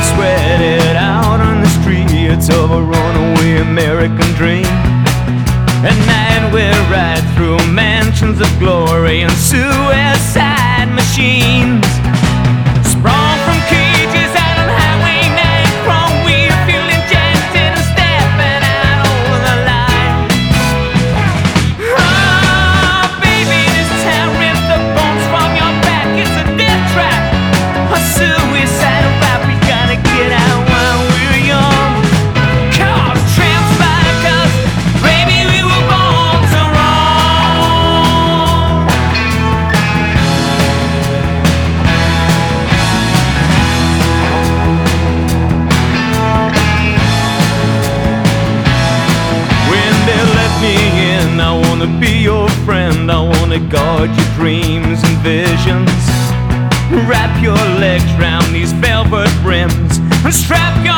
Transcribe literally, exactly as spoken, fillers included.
sweat it out on the streets of a runaway American dream. At night we ride through mansions of glory and suicide machines, sprung from cages out on Highway nine, chrome wheel fuel injected and stepping out over the line. Oh baby, this town rips the bones from your back. It's a death trap, a suicidal rap. We gotta get out while we're young. Cars, trams, fire cars, baby, we were born to roam. When they let me in, I wanna be your friend. I wanna guard your dreams and visions. Wrap your legs round these velvet rims and strap your